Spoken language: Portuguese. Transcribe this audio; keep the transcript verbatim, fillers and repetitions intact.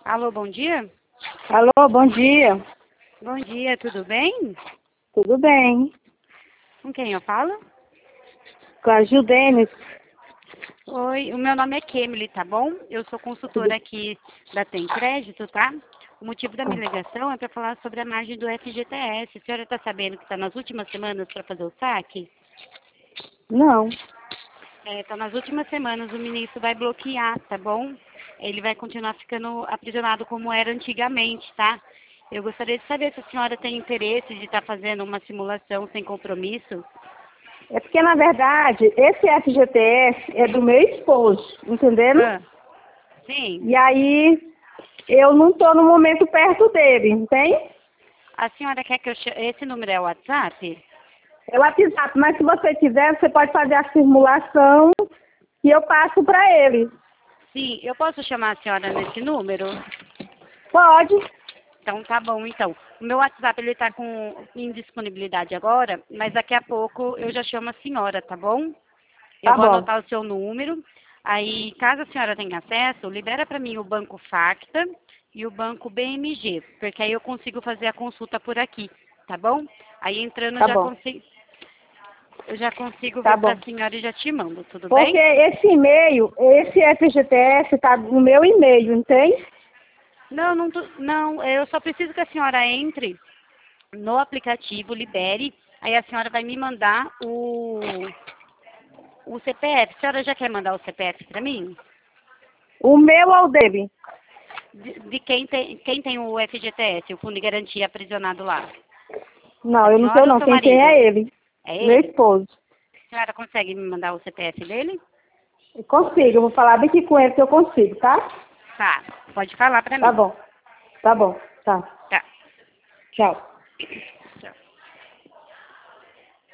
Alô, bom dia? Alô, bom dia. Bom dia, tudo bem? Tudo bem? Com quem eu falo? Com a Gil Denis. Oi, o meu nome é Kemily, tá bom? Eu sou Tudo... consultora aqui da Tem Crédito, tá? O motivo da minha ligação é para falar sobre a margem do F G T S. A senhora está sabendo que está nas últimas semanas para fazer o saque? Não. É, tá nas últimas semanas, o ministro vai bloquear, tá bom? Ele vai continuar ficando aprisionado como era antigamente, tá? Eu gostaria de saber se a senhora tem interesse de estar fazendo uma simulação sem compromisso. É porque, na verdade, esse F G T S é do meu esposo, entendendo? Ah, sim. E aí, eu não estou no momento perto dele, entende? A senhora quer que eu... Ch... Esse número é o WhatsApp? É o WhatsApp, mas se você quiser, você pode fazer a simulação e eu passo para ele. Sim, eu posso chamar a senhora nesse número? Pode. Então tá bom, então. O meu WhatsApp ele tá com indisponibilidade agora, mas daqui a pouco eu já chamo a senhora, tá bom? Eu Tá vou bom. anotar o seu número. Aí, caso a senhora tenha acesso, libera para mim o Banco Facta e o Banco B M G, porque aí eu consigo fazer a consulta por aqui, tá bom? Aí entrando eu Tá já bom. consigo, eu já consigo Tá ver para bom. a senhora e já te mando, tudo Porque bem? esse e-mail, esse F G T S está no meu e-mail, entende? Não, não, tô- não, eu só preciso que a senhora entre no aplicativo, libere, aí a senhora vai me mandar o, o C P F. A senhora já quer mandar o C P F para mim? O meu ou o dele? De, de quem, tem, quem tem o F G T S, o Fundo de Garantia aprisionado lá? Não, A eu não tenho senhora ou não. seu Quem tem marido? é ele. É Meu ele? esposo. A senhora consegue me mandar o C P F dele? Eu consigo, eu vou falar bem aqui com ele que eu consigo, tá? Tá, pode falar para Tá mim. bom. Tá bom. Tá. Tá. Tchau.